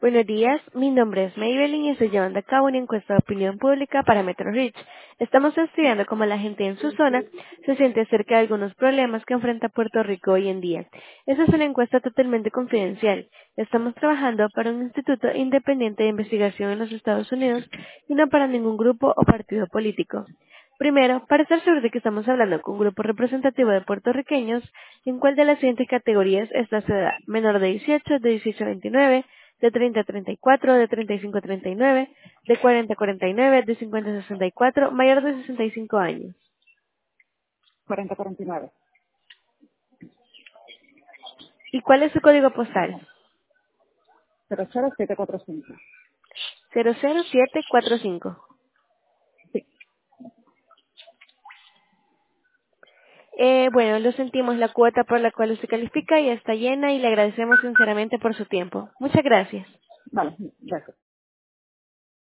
Buenos días, mi nombre es Maybelline y estoy llevando a cabo una encuesta de opinión pública para Metro Reach. Estamos estudiando cómo la gente en su zona se siente acerca de algunos problemas que enfrenta Puerto Rico hoy en día. Esta es una encuesta totalmente confidencial. Estamos trabajando para un instituto independiente de investigación en los Estados Unidos y no para ningún grupo o partido político. Primero, para estar seguro de que estamos hablando con un grupo representativo de puertorriqueños, ¿en cuál de las siguientes categorías está su edad? Menor de 18, de 18 a 29, de 30 a 34, de 35 a 39, de 40 a 49, de 50 a 64, mayor de 65 años. 4049. ¿Y cuál es su código postal? 00745. 00745. Bueno, lo sentimos, la cuota por la cual usted califica ya está llena y le agradecemos sinceramente por su tiempo. Muchas gracias. Vale, gracias.